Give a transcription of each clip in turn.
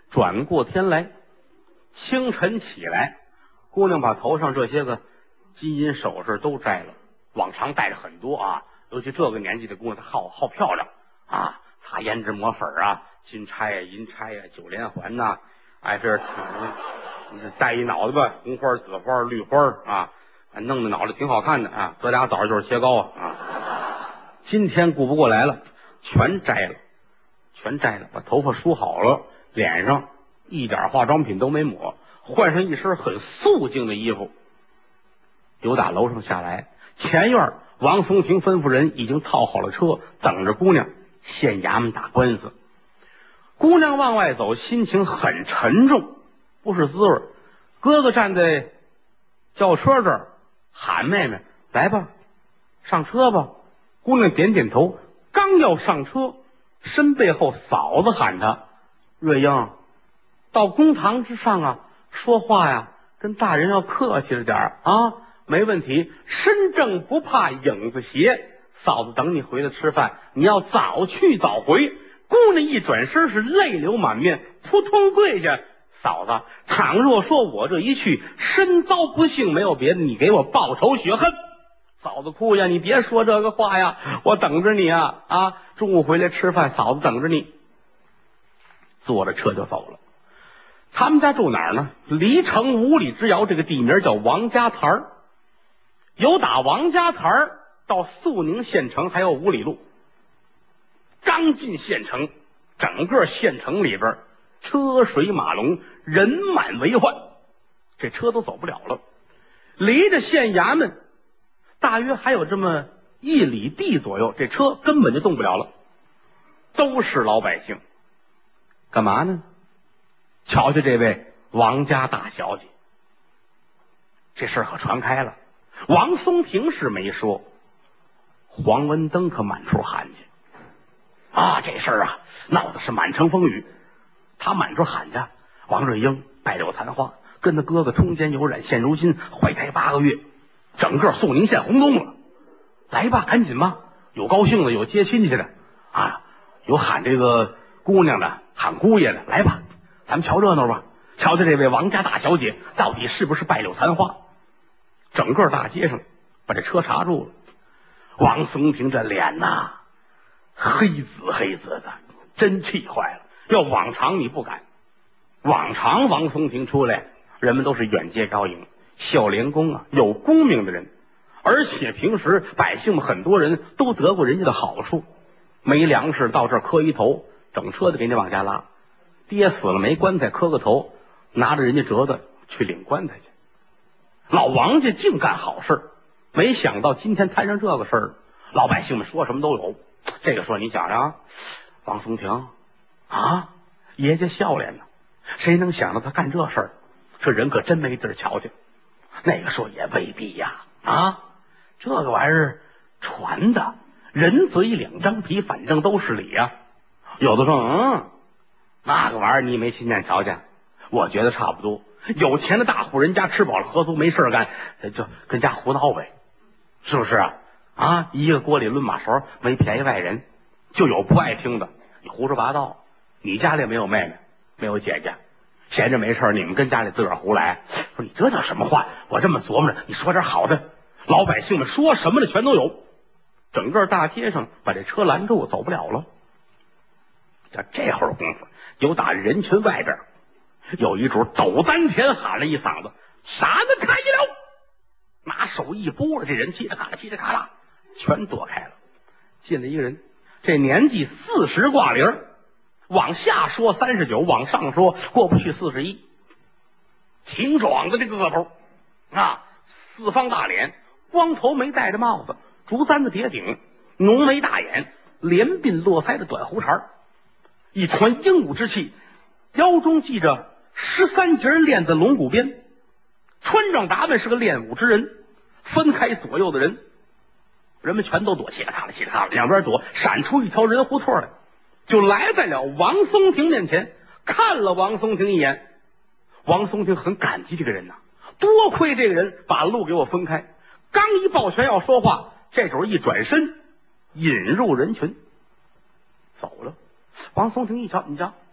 转过天来，清晨起来，姑娘把头上这些个金银首饰都摘了，往常戴着很多啊，尤其这个年纪的姑娘，她好漂亮啊，擦胭脂抹粉啊，金钗啊、银钗啊、九连环呐、这戴一脑袋吧，红花、紫花、绿花啊，弄的脑袋挺好看的啊，喝俩枣就是切糕啊。今天顾不过来了，全摘了，把头发梳好了，脸上一点化妆品都没抹，换上一身很素净的衣服，由打楼上下来，前院王松亭吩咐人已经套好了车，等着姑娘县衙门打官司。姑娘往外走，心情很沉重，不是滋味。哥哥站在轿车这儿喊妹妹来吧，上车吧。姑娘点点头，刚要上车，身背后嫂子喊她：瑞英，到公堂之上啊，说话呀跟大人要客气了点啊，没问题，身正不怕影子斜，嫂子等你回来吃饭，你要早去早回。姑娘一转身是泪流满面，扑通跪下，嫂子，倘若说我这一去身遭不幸，没有别的，你给我报仇雪恨。嫂子哭呀，你别说这个话呀，我等着你啊，中午回来吃饭，嫂子等着你。坐着车就走了。他们家住哪儿呢？离城5里之遥，这个地名叫王家台，由打王家台到肃宁县城还有5里路。刚进县城，整个县城里边车水马龙，人满为患，这车都走不了了。离着县衙门大约还有这么1里地左右，这车根本就动不了了。都是老百姓，干嘛呢？瞧瞧这位王家大小姐，这事儿可传开了。王松亭是没说，黄文登可满处喊去啊！这事儿啊闹的是满城风雨，他满处喊去，王瑞英败柳残花，跟他哥哥通奸有染，现如今怀胎8个月，整个肃宁县轰动了。来吧，赶紧吧，有高兴的，有接亲戚的啊，有喊这个姑娘的，喊姑爷的，来吧，咱们瞧热闹吧，瞧瞧这位王家大小姐到底是不是败柳残花。整个大街上把这车查住了，王松亭这脸呐黑紫的，真气坏了。要往常你不敢，往常王松亭出来，人们都是远接高迎，孝廉公啊，有功名的人，而且平时百姓们很多人都得过人家的好处，没粮食到这儿磕一头，整车的给你往家拉，爹死了没棺材磕个头，拿着人家折的去领棺材去。老王家净干好事，没想到今天摊上这个事儿，老百姓们说什么都有。这个说你想想，王松亭啊，爷家孝廉呢，谁能想到他干这事儿？这人可真没地儿瞧去。那个说也未必呀，这个玩意儿传的，人嘴2张皮，反正都是理呀。有的说那个玩意儿你没亲眼瞧见，我觉得差不多。有钱的大户人家吃饱了喝足没事干，就跟家胡闹呗，是不是啊？一个锅里抡马勺，没便宜外人。就有不爱听的，你胡说八道。你家里没有妹妹，没有姐姐，闲着没事你们跟家里自个儿胡来，说你这叫什么话？我这么琢磨着，你说点好的。老百姓们说什么的全都有，整个大街上把这车拦住，走不了了。这会儿功夫，有打人群外边有一主抖丹田喊了一嗓子，傻子开了，拿手一拨，这人嘁哩喀啦嘁哩喀啦全躲开了。进来一个人，这年纪40挂零，往下说39，往上说过不去41，挺壮的这个个头四方大脸，光头没戴着帽子，竹簪子叠顶，浓眉大眼，连鬓络腮的短胡茬，一团英武之气，腰中系着13节链子龙骨鞭，穿上打扮是个练武之人，分开左右的人，人们全都躲，嘁哩喀啦嘁哩喀啦，两边躲，闪出一条人胡同来，就来在了王松亭面前，看了王松亭一眼。王松亭很感激这个人呐，多亏这个人把路给我分开。刚一抱拳要说话，这主一转身引入人群走了。王松亭一瞧，你瞧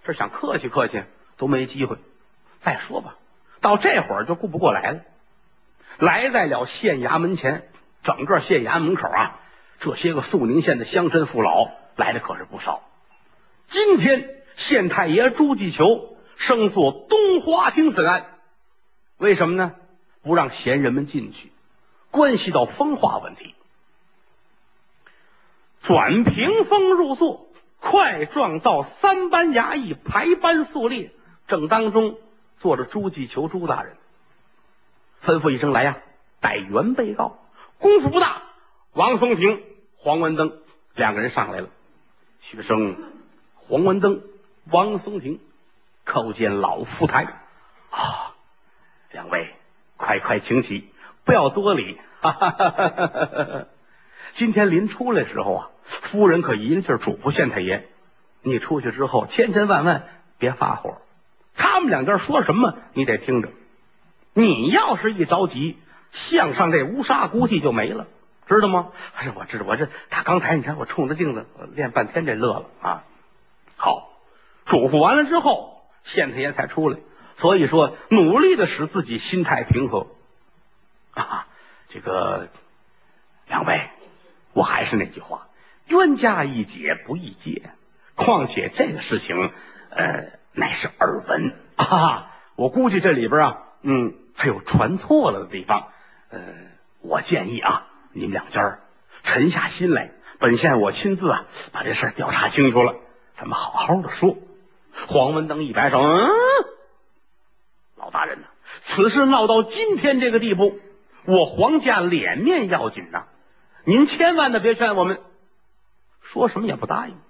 这想客气客气都没机会。再说吧，到这会儿就顾不过来了。来在了县衙门前，整个县衙门口啊，这些个肃宁县的乡绅父老来的可是不少。今天县太爷朱继求升做东华厅审案，为什么呢？不让闲人们进去，关系到风化问题。转屏风入座，快状造3班衙役排班肃列，正当中坐着朱继求朱大人，吩咐一声：来呀，带原被告。功夫不大，王松平、黄文登2个人上来了。学生黄文登、王松平叩见老夫台。2位快请起，不要多礼。今天临出来的时候啊，夫人可一劲嘱咐县太爷，你出去之后千万别发火，他们2家说什么你得听着，你要是一着急，项上这乌纱估计就没了，知道吗？我知道，我这打刚才你看我冲着镜子练半天，这乐了啊。好，嘱咐完了之后，县太爷才出来，所以说努力的使自己心态平和啊。这个2位，我还是那句话，冤家宜解不宜结，况且这个事情乃是耳闻啊，我估计这里边啊还有传错了的地方。我建议啊，你们2家沉下心来，本县我亲自把这事调查清楚了，咱们好好的说。黄文登一摆手，老大人呐，此事闹到今天这个地步，我黄家脸面要紧呐，您千万的别劝我们。说什么也不答应。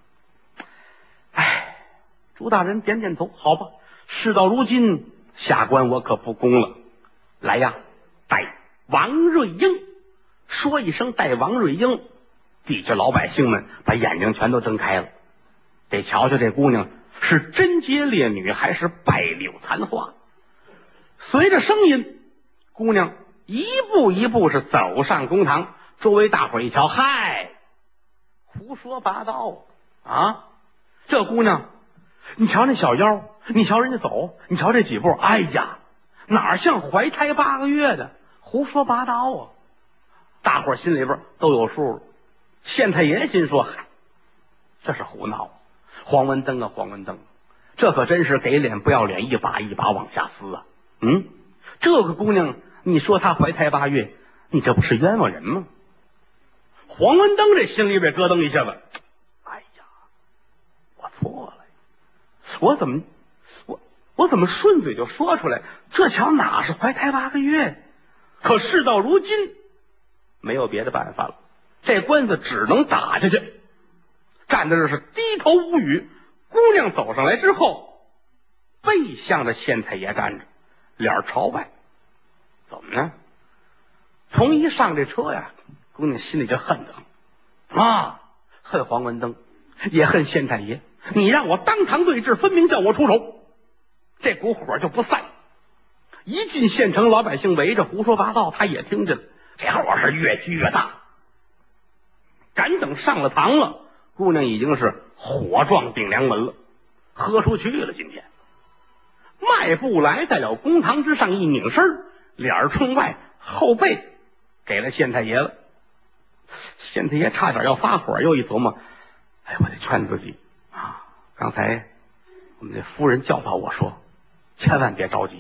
朱大人点点头，好吧，事到如今，下官我可不公了。来呀，带王瑞英。说一声带王瑞英，底下老百姓们把眼睛全都睁开了，得瞧瞧这姑娘是贞洁烈女还是败柳残花。随着声音，姑娘一步一步是走上公堂，周围大伙一瞧，嗨，胡说八道啊！这姑娘，你瞧那小腰，你瞧人家走，你瞧这几步，哎呀，哪像怀胎8个月的，胡说八道啊！大伙心里边都有数了。县太爷心说，嗨，这是胡闹。黄文登啊，黄文登，这可真是给脸不要脸，一把一把往下撕啊！这个姑娘，你说她怀胎8月，你这不是冤枉人吗？黄文登这心里边咯噔一下子，哎呀，我错了，我怎么顺嘴就说出来？这瞧哪是怀胎8个月？可事到如今，没有别的办法了，这官司只能打下去。站在这是低头无语。姑娘走上来之后，背向着县太爷站着，脸朝外。怎么呢？从一上这车呀，姑娘心里就恨得恨黄文登，也恨县太爷。你让我当堂对质，分明叫我出手，这股火就不散。一进县城，老百姓围着胡说八道，他也听见了，这火是越聚越大。赶等上了堂了，姑娘已经是火撞顶梁门了，喝出去了。今天迈步来在了公堂之上，一拧身，脸冲外，后背给了县太爷了。县太爷差点要发火，又一琢磨，我得劝自己啊！刚才我们这夫人教导我说，千万别着急。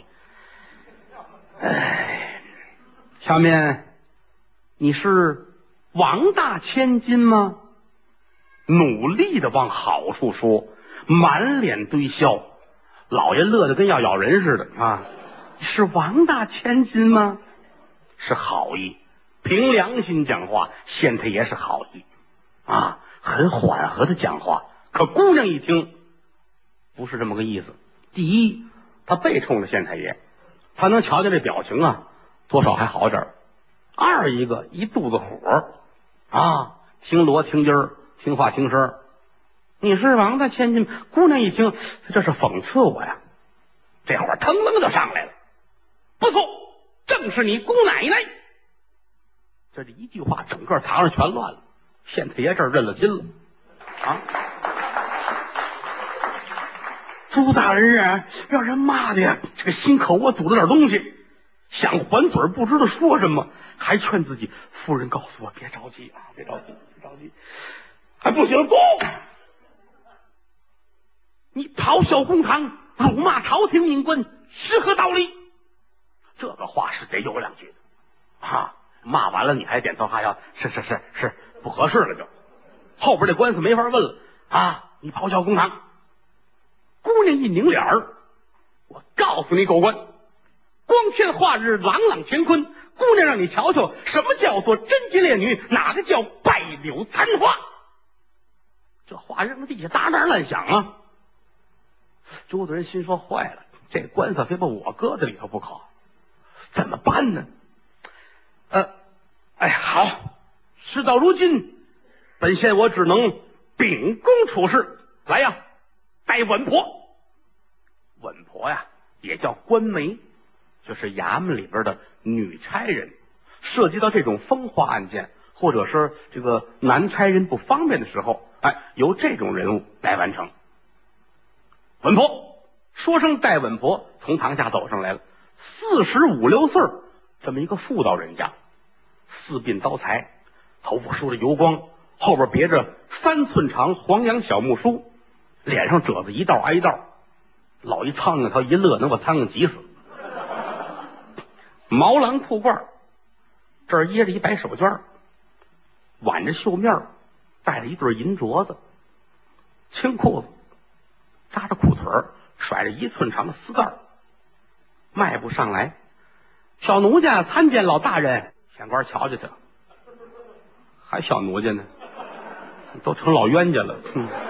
下面你是王大千金吗？努力的往好处说，满脸堆笑，老爷乐得跟要咬人似的啊！是王大千金吗？是好意，凭良心讲话，县太爷是好意啊，很缓和的讲话。可姑娘一听，不是这么个意思。第一，他背冲着县太爷，他能瞧见这表情啊，多少还好点。二一个一肚子火啊，听锣听音儿，听话听声。你是王大千金？姑娘一听，这是讽刺我呀，这会儿腾楞就上来了。不错，正是你姑奶奶。这一句话，整个堂上全乱了。县太爷这儿认了亲了啊！ 朱大人啊，让人骂的呀，这个心口我堵了点东西，想还嘴不知道说什么，还劝自己夫人告诉我别着急啊，别着急，别着急。还不行，不，你咆哮公堂，辱骂朝廷命官，是何道理？这个话是得有两句的啊！骂完了你还点头哈腰，是，不合适了就。后边这官司没法问了啊！你咆哮公堂，姑娘一拧脸儿，我告诉你狗官，光天化日，朗朗乾坤，姑娘让你瞧瞧什么叫做贞洁烈女，哪个叫败柳残花。这话扔地下哒哒乱响啊！朱大人心说坏了，这官司非把我搁在里头不可，怎么办呢？好，事到如今，本县我只能秉公处事。来呀，带稳婆。稳婆呀，也叫官媒，就是衙门里边的女差人。涉及到这种风化案件，或者是这个男差人不方便的时候，由这种人物来完成。稳婆说声带稳婆，从堂下走上来了，45、6岁，这么一个妇道人家，四鬓刀裁，头发梳着油光，后边别着3寸长黄杨小木梳，脸上褶子一道挨一道，老一苍蝇他一乐能把苍蝇急死。毛狼裤褂，这儿掖着一白手绢，挽着袖面，带着一对银镯子，青裤子，扎着裤腿，甩着1寸长的丝带，迈步上来，小奴家参见老大人。县官瞧瞧他，还小奴家呢，都成老冤家了。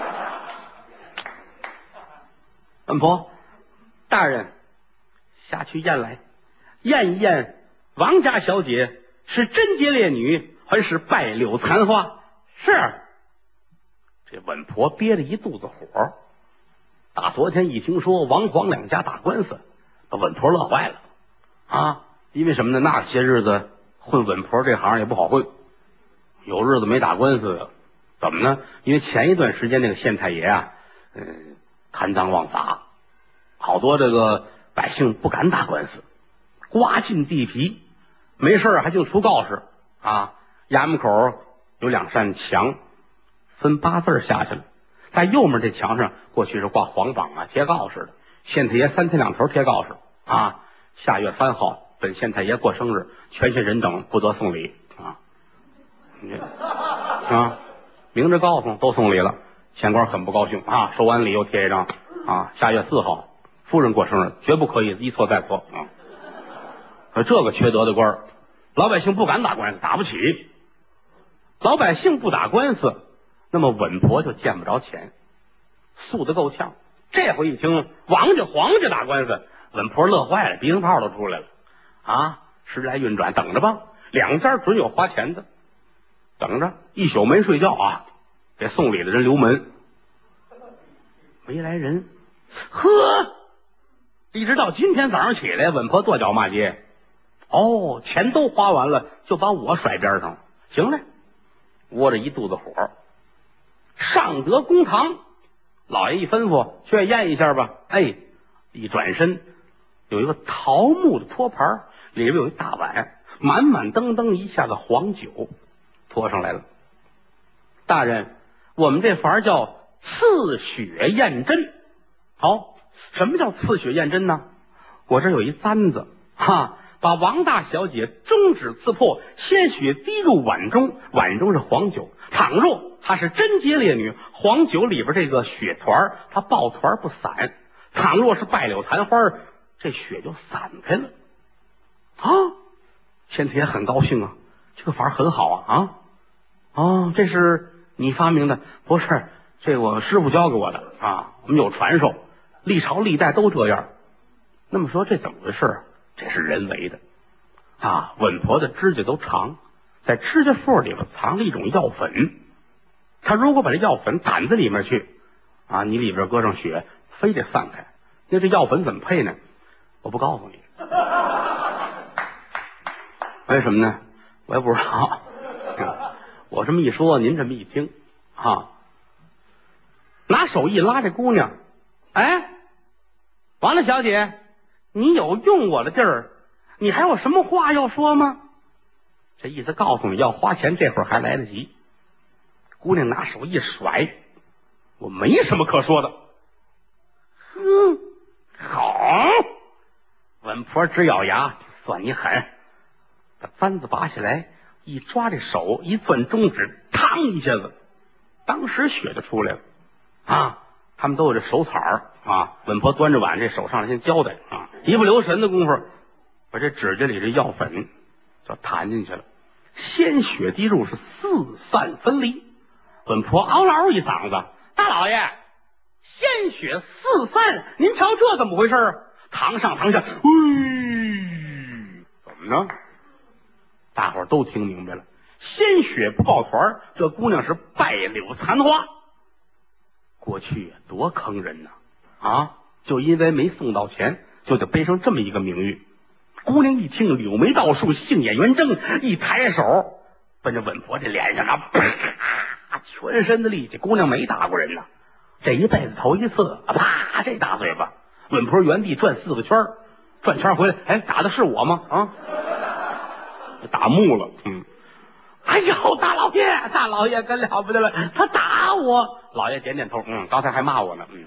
稳婆，大人下去验来，验一验王家小姐是贞洁烈女还是败柳残花？是。这稳婆憋了一肚子火，大昨天一听说王黄两家打官司，把稳婆乐坏了啊！因为什么呢？那些日子混稳婆这行也不好混，有日子没打官司的。怎么呢？因为前一段时间那个县太爷啊，贪赃枉法，好多这个百姓不敢打官司，刮尽地皮，没事还就出告示啊。衙门口有2扇墙，分8字下去了，在右面这墙上过去是挂黄榜啊，贴告示的。县太爷3天2头贴告示啊，下月3号本县太爷过生日，全县人等不得送礼啊！明着告诉都送礼了，县官很不高兴啊，收完礼又贴一张啊，下月4号夫人过生日，绝不可以一错再错啊！可这个缺德的官，老百姓不敢打官司，打不起。老百姓不打官司，那么稳婆就见不着钱，素得够呛。这回一听王家黄家打官司，稳婆乐坏了，鼻涕泡都出来了啊！时来运转，等着吧，2家准有花钱的，等着一宿没睡觉啊！给送礼的人留门，没来人，呵，一直到今天早上起来，稳婆跺脚骂街，哦，钱都花完了，就把我甩边上了。行了，窝着一肚子火，上得公堂，老爷一吩咐，去验一下吧。一转身，有一个桃木的托盘，里边有一大碗，满满登登一下子黄酒拖上来了。大人，我们这法叫刺血验针。好，什么叫刺血验针呢？我这有一簪子把王大小姐中指刺破，鲜血滴入碗中，碗中是黄酒。倘若她是贞洁烈女，黄酒里边这个血团它抱团不散；倘若是败柳残花，这血就散开了啊！县太爷很高兴啊，这个法很好啊！这是你发明的？不是，这我师傅教给我的啊，我们有传授，历朝历代都这样。那么说这怎么回事？这是人为的啊！稳婆的指甲都长，在指甲缝里边藏了一种药粉，他如果把这药粉掸子里面去啊，你里边搁上血，非得散开。那这药粉怎么配呢？我不告诉你，为什么呢？我也不知道。我这么一说，您这么一听拿手一拉这姑娘， 完了，小姐，你有用我的地儿，你还有什么话要说吗？这意思告诉你要花钱，这会儿还来得及。姑娘拿手一甩，我没什么可说的。好，稳婆直咬牙，算你狠。把簪子拔下来，一抓这手，一攥中指，嘡一下子，当时血就出来了啊！他们都有这手草啊。稳婆端着碗，这手上来先交代啊，一不留神的功夫，把这指甲里这药粉就弹进去了，鲜血滴入，是四散分离。稳婆嗷嗷一嗓子：“大老爷，鲜血四散，您瞧这怎么回事啊？”堂上堂下，怎么呢？大伙儿都听明白了，鲜血不抱团，这姑娘是败柳残花。过去多坑人呐！啊，就因为没送到钱，就得背上这么一个名誉。姑娘一听，柳眉倒竖，杏眼圆睁，一抬手奔着稳婆这脸上啊，啪，全身的力气。姑娘没打过人呐，这一辈子头一次，啪，这大嘴巴。稳婆原地转4个圈，转圈回来，哎，打的是我吗？啊，打木了。哎呦，大老爷可了不得了，他打我。老爷点点头，刚才还骂我呢。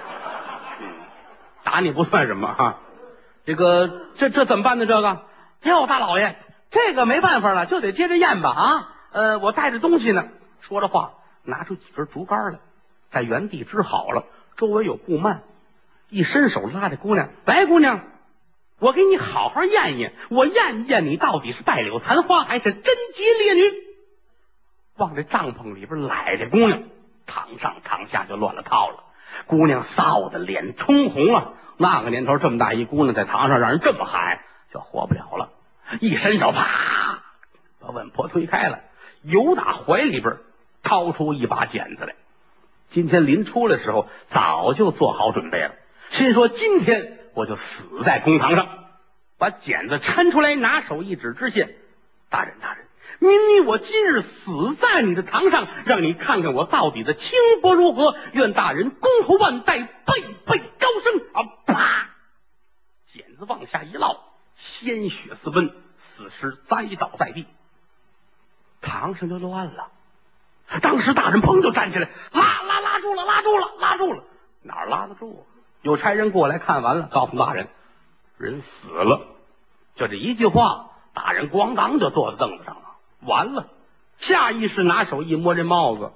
打你不算什么哈。这怎么办呢？这个，哟，大老爷，这个没办法了，就得接着验吧啊。我带着东西呢。说着话，拿出几根竹竿来，在原地支好了，周围有布幔，一伸手拉着姑娘，来，姑娘，我给你好好验验，我验一验你到底是败柳残花还是贞洁烈女。往这帐篷里边揽着姑娘，堂上堂下就乱了套了。姑娘臊的脸通红了。那个年头这么大一姑娘在堂上让人这么喊，就活不了了。一伸手，啪，把稳婆推开了，由打怀里边掏出一把剪子来。今天临出来的时候早就做好准备了，心说今天我就死在公堂上。把剪子抻出来，拿手一指知县：大人，您与我今日死在你的堂上，让你看看我到底的清薄如何。愿大人恭候万代，辈辈高升。啪！剪子往下一落，鲜血四奔，死尸栽倒在地，堂上就乱了。当时大人砰就站起来，拉住了，哪儿拉得住？有差人过来看完了，告诉大人，人死了。就这一句话，大人咣当就坐在凳子上了。完了，下意识拿手一摸这帽子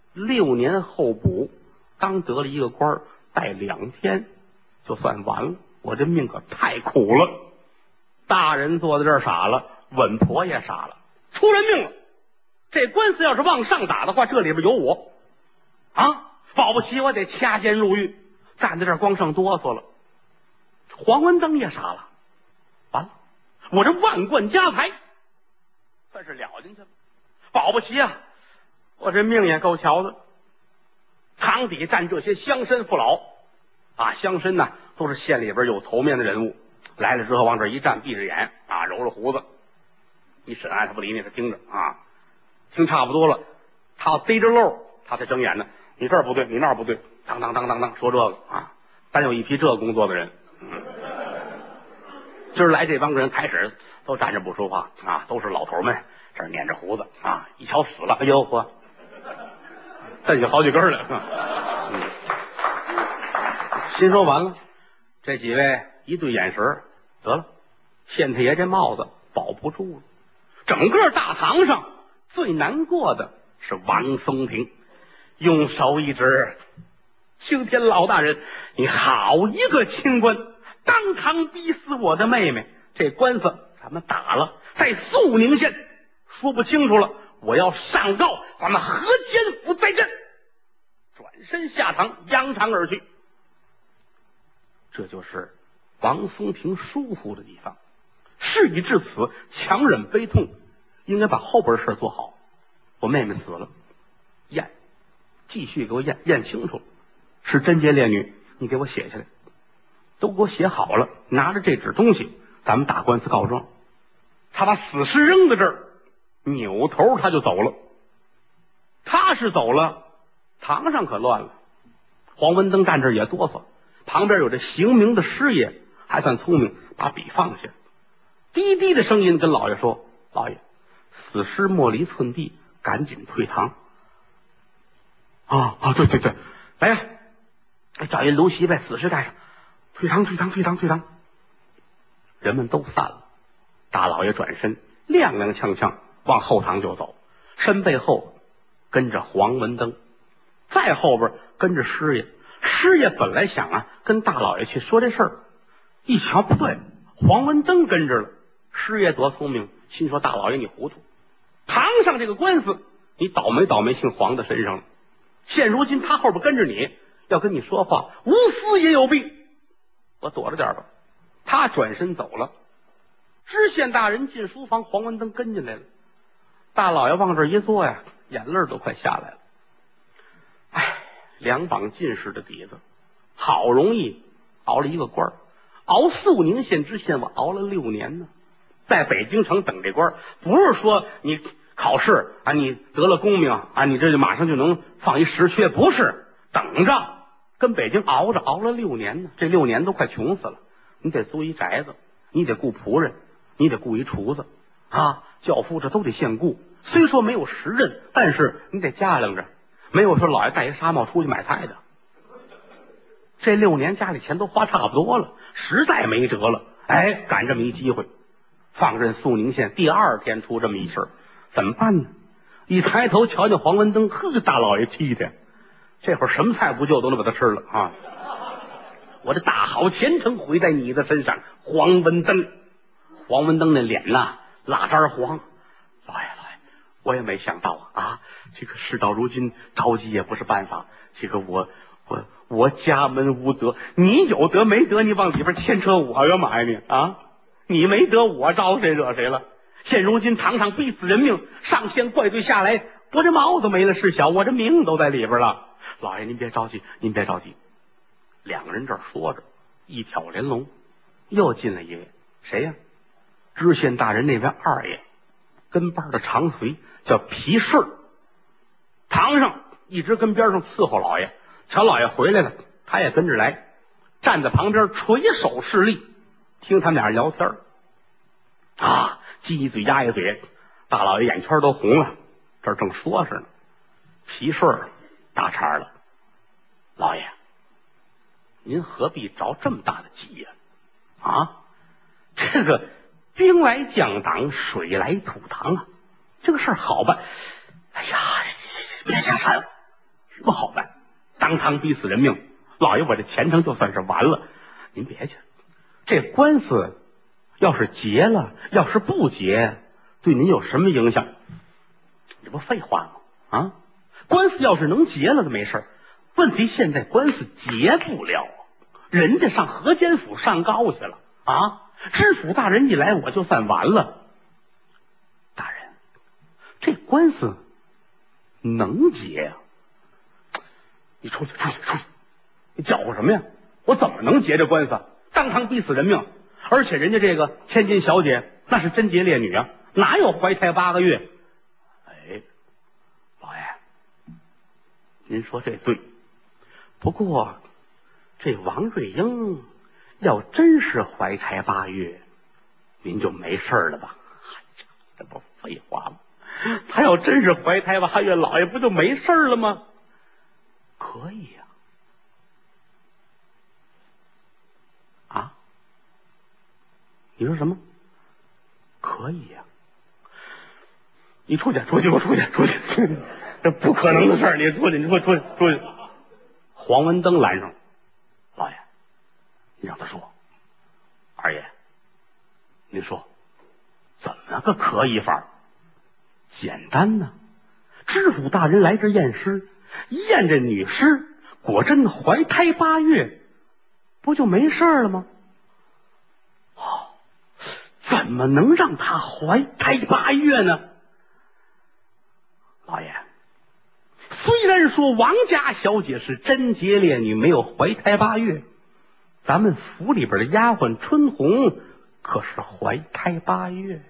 ，6年候补，刚得了一个官，待2天就算完了。我这命可太苦了。大人坐在这儿傻了，稳婆也傻了，出人命了。这官司要是往上打的话，这里边有我啊，保不齐我得掐尖入狱。站在这儿光剩哆嗦了。黄文登也傻了，完了，我这万贯家财算是了进去了，保不齐啊，我这命也够瞧的。堂底站这些乡绅父老啊，乡绅呢都是县里边有头面的人物，来了之后往这一站，闭着眼啊，揉着胡子。一审案他不理你，他听着啊，听差不多了，他逮着漏，他才睁眼呢。你这儿不对，你那儿不对，当当说这个啊，单有一批这工作的人。今儿来这帮人开始都站着不说话啊，都是老头们，这儿捻着胡子啊，一瞧死了，哎呦嚯，瞪下好几根来。心说完了，这几位一对眼神，得了，县太爷这帽子保不住了。整个大堂上最难过的是王松亭，用手一指：青天老大人，你好一个清官，当堂逼死我的妹妹。这官司咱们打了，在肃宁县，说不清楚了，我要上告咱们河间府在阵。转身下堂，扬长而去。这就是王松亭舒服的地方。事已至此，强忍悲痛，应该把后边事做好。我妹妹死了，验，继续给我验清楚，是贞洁烈女，你给我写下来。都给我写好了，拿着这纸东西，咱们打官司告状。他把死尸扔在这儿，扭头他就走了。他是走了，堂上可乱了。黄文登站这儿也哆嗦， 旁边有这刑名的师爷，还算聪明，把笔放下，低低的声音跟老爷说：“老爷，死尸莫离寸地，赶紧退堂。”对，来呀，找一炉席把死尸带上，退堂。人们都散了，大老爷转身，踉踉跄跄往后堂就走，身背后跟着黄文登，再后边跟着师爷。师爷本来想跟大老爷去说这事儿，一瞧不对，黄文登跟着了。师爷多聪明，心说大老爷你糊涂，堂上这个官司你倒霉姓黄的身上了。现如今他后边跟着你，要跟你说话，无私也有病，我躲着点吧。他转身走了。知县大人进书房，黄文登跟进来了。大老爷往这一坐呀，眼泪都快下来了。两榜进士的底子，好容易熬了一个官，熬肃宁县知县，我熬了6年呢。在北京城等这官，不是说你考试你得了功名你这就马上就能放一实缺，不是，等着，跟北京熬了6年呢。这6年都快穷死了。你得租一宅子，你得雇仆人，你得雇一厨子轿夫，这都得现雇。虽说没有时任，但是你得架量着，没有说老爷戴一纱帽出去买菜的。这6年家里钱都花差不多了，实在没辙了，赶这么一机会，放任肃宁县。第2天出这么一事儿，怎么办呢？一抬头瞧见黄文登，大老爷气的，这会儿什么菜不就都能把他吃了我这大好前程毁在你的身上，黄文登。黄文登那脸蜡渣黄。老爷，我也没想到这个事到如今着急也不是办法。这个我家门无德，你有德没德，你往里边牵扯我干嘛呀你你没德，我招谁惹谁了？现如今堂上逼死人命，上线怪罪下来，我这帽子没了事小，我这命都在里边了。老爷您别着急。两个人这儿说着，一挑人龙，又进来一位，谁呀？知县大人那位二爷，跟班的长随叫皮顺，堂上一直跟边上伺候老爷。瞧老爷回来了，他也跟着来，站在旁边垂手侍立，听他们俩聊天鸡一嘴鸭一嘴，大老爷眼圈都红了。这正说着呢，皮顺打岔了：“老爷，您何必着这么大的急呀？这个兵来将挡，水来土挡这个事儿好办。别瞎缠，什么好办？当堂逼死人命，老爷我这前程就算是完了。您别去，这官司要是结了，要是不结，对您有什么影响？这不废话吗？官司要是能结了，就没事。问题现在官司结不了，人家上河间府上告去了知府大人一来，我就算完了。大人，这官司能结你出去！你搅和什么呀？我怎么能结这官司？当堂逼死人命，而且人家这个千金小姐那是贞洁烈女哪有怀胎8个月？老爷，您说这对。不过这王瑞英要真是怀胎8月，您就没事了吧？这不废话吗？他要真是怀胎8月，老爷不就没事了吗？可以你说什么？可以你出去，给我出去！这不可能的事儿，你出去！黄文登拦上了：“老爷，你让他说。二爷，您说怎么个可以法？简单呢，知府大人来这验尸，一验这女尸果真怀胎8月，不就没事了吗？怎么能让她怀胎8月呢？老爷，虽然说王家小姐是贞洁烈女，没有怀胎8月，咱们府里边的丫鬟春红可是怀胎8月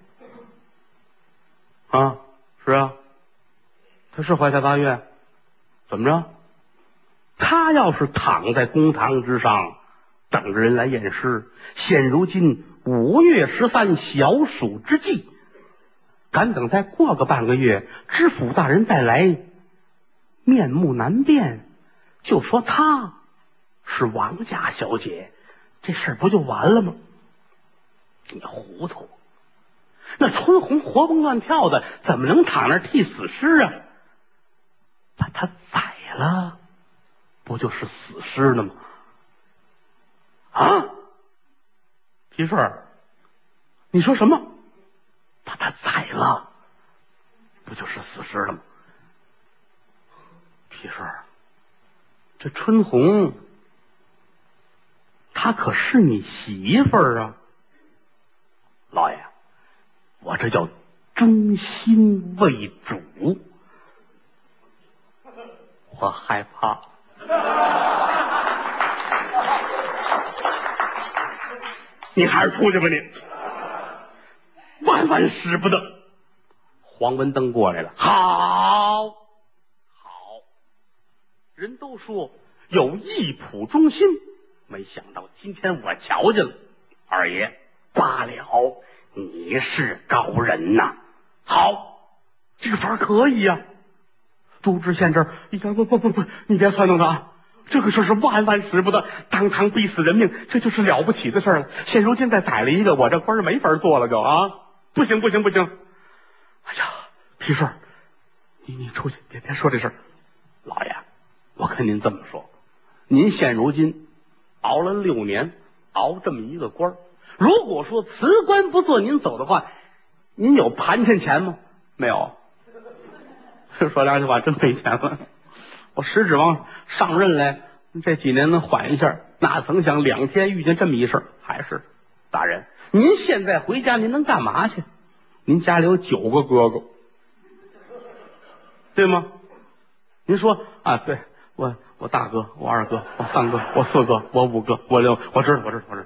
是她是怀胎8月，怎么着？她要是躺在公堂之上， 等着人来验尸。现如今5月13小暑之际，敢等再过个半个月，知府大人再来，面目难辨，就说她是王家小姐，这事儿不就完了吗？你糊涂！那春红活蹦乱跳的，怎么能躺那儿替死尸啊？把他宰了，不就是死尸了吗？啊，皮顺，你说什么？把他宰了，不就是死尸了吗？皮顺，这春红，她可是你媳妇儿啊！老爷，我这叫忠心为主，我害怕。你还是出去吧你，万万使不得。黄文登过来了，好，人都说有义仆忠心，没想到今天我瞧见了。二爷罢了，你是高人呐。好，这个法儿可以呀。朱知县这儿，不，你别撺弄他啊！这个事是万万使不得，当场逼死人命，这就是了不起的事了。现如今再宰了一个，我这官儿没法做了，就啊，不行！哎呀，皮顺，你出去，别说这事儿。老爷，我跟您这么说，您现如今熬了6年，熬这么一个官儿，如果说辞官不做您走的话，您有盘缠钱吗？没有。说两句话，真没钱了。我实指望上任来这几年能缓一下，哪曾想2天遇见这么一事。还是大人，您现在回家您能干嘛去？您家里有9个哥哥，对吗？您说啊，对，我大哥，我二哥，我3哥，我4哥，我5哥，我6，我知道。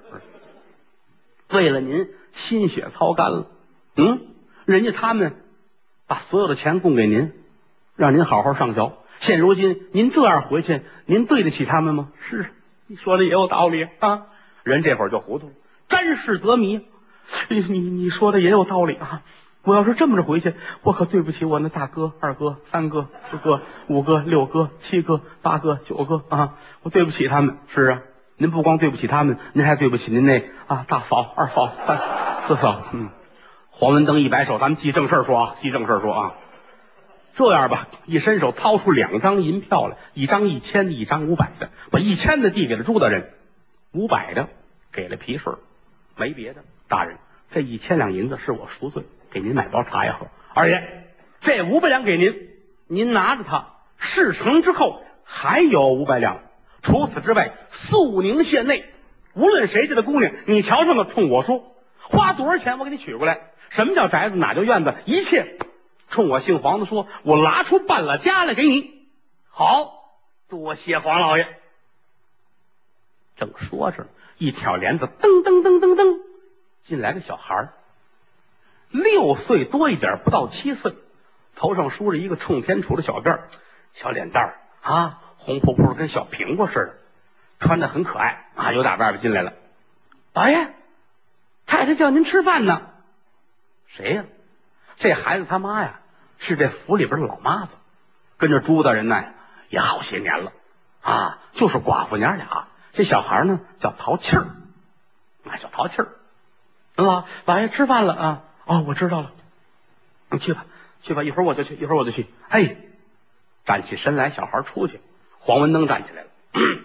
为了您心血操干了，人家他们把所有的钱供给您，让您好好上学。现如今您这样回去，您对得起他们吗？是，你说的也有道理啊。人这会儿就糊涂了，沾事则迷。你说的也有道理啊。我要是这么着回去，我可对不起我那大哥、二哥、3哥、4哥、5哥、6哥、7哥、8哥、9哥啊！我对不起他们。是啊，您不光对不起他们，您还对不起您那大嫂、二嫂、4嫂。黄文登一摆手，咱们记正事儿说啊。这样吧，一伸手掏出2张银票来，一张1000的，一张500的，把1000的递给了朱大人，500的给了皮顺，没别的。大人，这1000两银子是我赎罪，给您买包茶叶喝。二爷，这500两给您，您拿着它，事成之后还有500两。除此之外，肃宁县内无论谁家的姑娘，你瞧上了冲我说，花多少钱我给你娶过来。什么叫宅子，哪叫院子，一切冲我姓黄的说，我拿出半拉家来给你。好，多谢黄老爷。正说着，一挑帘子，噔噔噔噔噔，进来个小孩，6岁多一点，不到7岁，头上梳着一个冲天杵的小辫儿，小脸蛋儿啊，红扑扑跟小苹果似的，穿得很可爱啊，由打外边进来了。老爷，太太叫您吃饭呢。谁呀？这孩子他妈呀，是这府里边的老妈子，跟着朱大人呢也好些年了啊，就是寡妇娘俩。这小孩呢叫淘气儿，叫淘气儿。老爷吃饭了啊？哦，我知道了，你去吧，一会儿我就去。哎，站起身来，小孩出去。黄文登站起来了，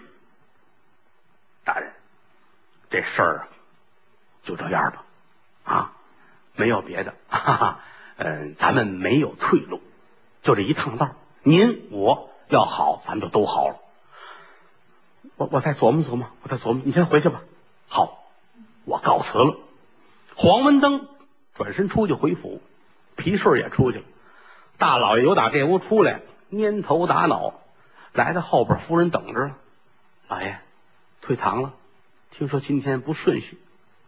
大人，这事儿就这样吧，啊，没有别的，咱们没有退路，就这一趟道，您我要好，咱们就都好了。我再琢磨琢磨，你先回去吧。好，我告辞了。黄文登转身出去回府，皮顺也出去了。大老爷由打这屋出来，蔫头打脑，来到后边，夫人等着了。老爷退堂了，听说今天不顺序。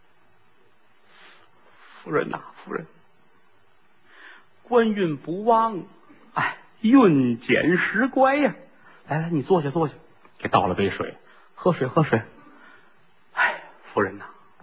夫人呐，夫人，官运不旺，运减时乖呀。来，你坐下，给倒了杯水，喝水。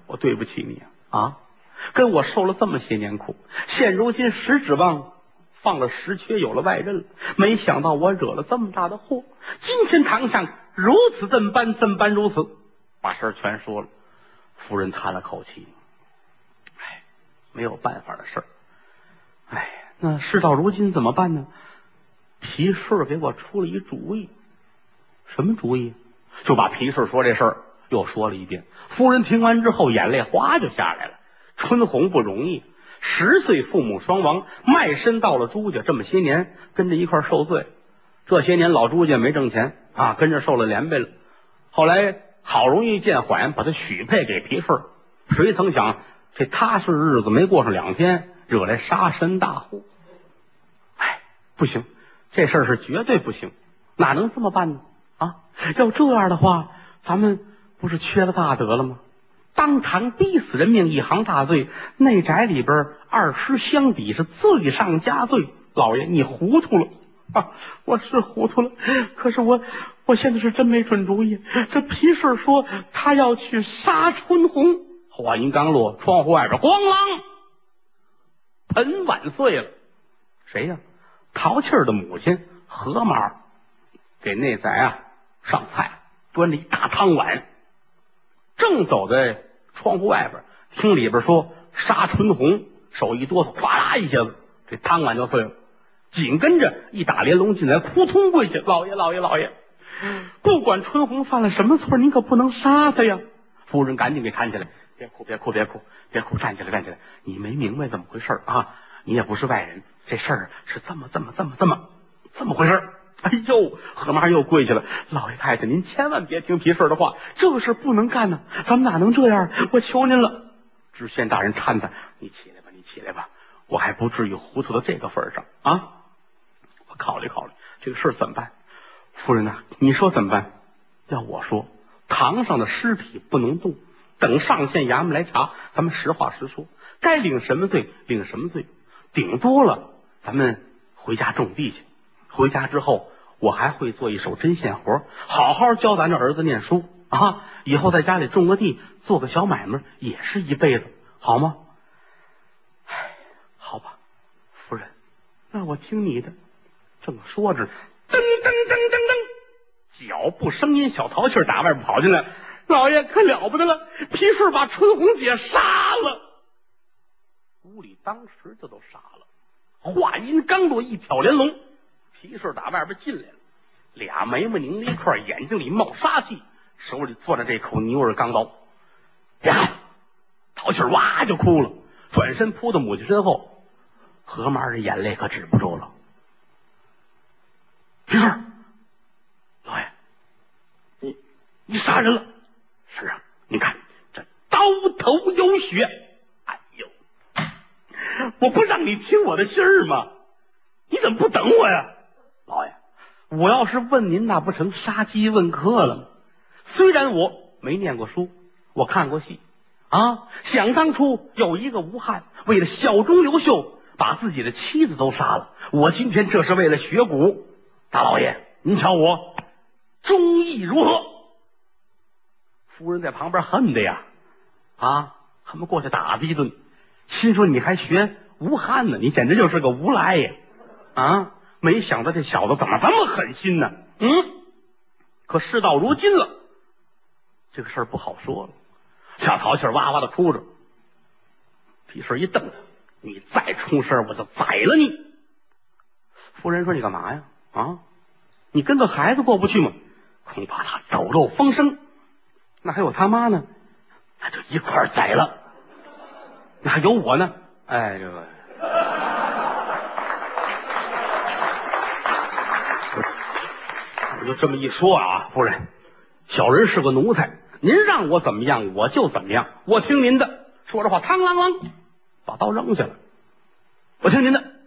我对不起你啊，跟我受了这么些年苦，现如今实指望放了实缺，有了外任了，没想到我惹了这么大的祸。今天堂上如此这般如此，把事儿全说了。夫人叹了口气，哎，没有办法的事儿。哎，那事到如今怎么办呢？皮顺给我出了一主意。什么主意？就把皮顺说这事儿又说了一遍。夫人听完之后，眼泪哗就下来了。春红不容易，10岁父母双亡，卖身到了朱家，这么些年跟着一块受罪。这些年老朱家没挣钱啊，跟着受了连累了。后来好容易见缓，把他许配给皮顺，谁曾想这踏实日子没过上2天，惹来杀身大祸。哎，不行，这事儿是绝对不行，哪能这么办呢？啊，要这样的话，咱们不是缺了大德了吗？当场逼死人命，一行大罪，内宅里边2尸相抵，是罪上加罪。老爷，你糊涂了啊！我是糊涂了，可是我现在是真没准主意。这皮顺说他要去杀春红，话音刚落，窗户外边咣啷，盆碗碎了。谁呀？淘气儿的母亲何妈给内宅上菜，端着一大汤碗，正走在窗户外边，听里边说杀春红，手一哆嗦，哗啦一下子，这汤碗就碎了。紧跟着一打连笼进来，扑通跪下，老爷，不管春红犯了什么错，您可不能杀他呀！夫人赶紧给搀起来，别哭，站起来，你没明白怎么回事啊？你也不是外人，这事儿是这么回事。哎呦，何妈又跪下了，老爷太太，您千万别听皮顺的话，这个事不能干呢，咱们哪能这样？我求您了。知县大人搀他，你起来吧，我还不至于糊涂到这个份上啊！我考虑这个事怎么办？夫人呐，你说怎么办？要我说，堂上的尸体不能动，等上县衙门来查，咱们实话实说，该领什么罪领什么罪，顶多了咱们回家种地去。回家之后，我还会做一手针线活，好好教咱这儿子念书啊！以后在家里种个地，做个小买卖，也是一辈子，好吗？唉，好吧，夫人，那我听你的。正说着，噔，脚步声音，小淘气打外边跑进来，老爷可了不得了，皮顺把春红姐杀了。屋里当时就都傻了。话音刚落，一挑连笼，皮顺打外边进来了，俩眉毛拧在一块，眼睛里冒杀气，手里攥着这口牛耳钢刀。呀，淘气哇就哭了，转身扑到母亲身后。何妈的眼泪可止不住了。皮顺，老爷，你杀人了？是啊，你看这刀头有血。哎呦，我不让你听我的信儿吗？你怎么不等我呀？老爷，我要是问您，那不成杀鸡问客了吗？虽然我没念过书，我看过戏啊。想当初有一个吴汉，为了效忠刘秀，把自己的妻子都杀了。我今天这是为了学武。大老爷，您瞧我忠义如何？夫人在旁边恨的呀，恨不过去打他一顿，心说你还学吴汉呢，你简直就是个无赖呀！没想到这小子怎么这么狠心呢？可事到如今了，这个事儿不好说了。小淘气哇哇的哭着，皮顺一瞪，你再出声我就宰了你。夫人说你干嘛呀？你跟个孩子过不去吗？恐怕他走漏风声，那还有他妈呢，那就一块宰了。那还有我呢，哎，这个我就这么一说啊，夫人，小人是个奴才，您让我怎么样我就怎么样，我听您的。说着话，嘡啷啷把刀扔下了，我听您的。